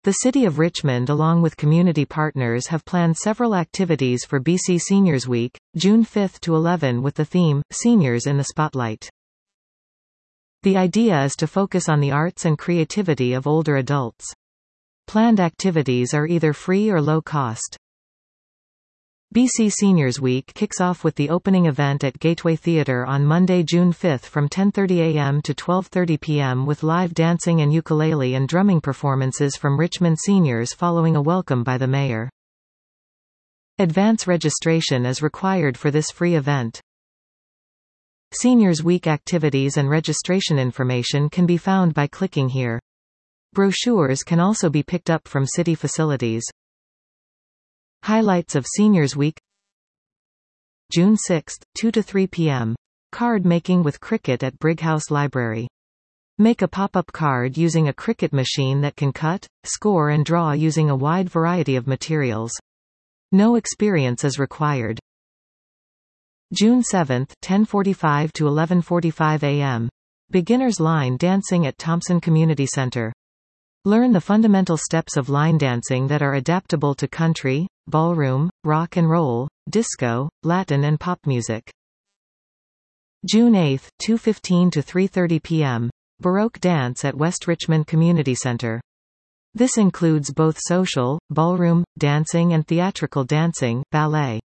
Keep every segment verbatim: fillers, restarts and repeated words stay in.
The City of Richmond along with community partners have planned several activities for B C Seniors Week, June fifth to eleventh with the theme, Seniors in the Spotlight. The idea is to focus on the arts and creativity of older adults. Planned activities are either free or low cost. B C Seniors Week kicks off with the opening event at Gateway Theatre on Monday, June fifth from ten thirty a m to twelve thirty p m with live dancing and ukulele and drumming performances from Richmond seniors following a welcome by the mayor. Advance registration is required for this free event. Seniors Week activities and registration information can be found by clicking here. Brochures can also be picked up from city facilities. Highlights of Seniors Week: June sixth, two to three p m Card making with Cricut at Brighouse Library. Make a pop-up card using a Cricut machine that can cut, score and draw using a wide variety of materials. No experience is required. June seventh, ten forty-five to eleven forty-five a m Beginner's line dancing at Thompson Community Center. Learn the fundamental steps of line dancing that are adaptable to country, ballroom, rock and roll, disco, Latin and pop music. June eighth, two fifteen to three thirty p m Baroque dance at West Richmond Community Center. This includes both social, ballroom, dancing and theatrical dancing, ballet.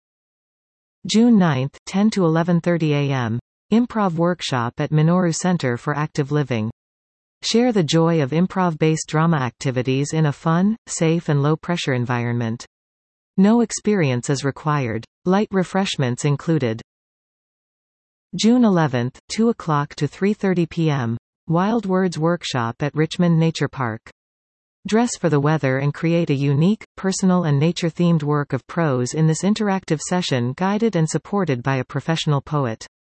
June ninth, ten to eleven thirty a m Improv workshop at Minoru Center for Active Living. Share the joy of improv-based drama activities in a fun, safe and low-pressure environment. No experience is required. Light refreshments included. June eleventh, two o'clock to three thirty p m Wild Words workshop at Richmond Nature Park. Dress for the weather and create a unique, personal and nature-themed work of prose in this interactive session guided and supported by a professional poet.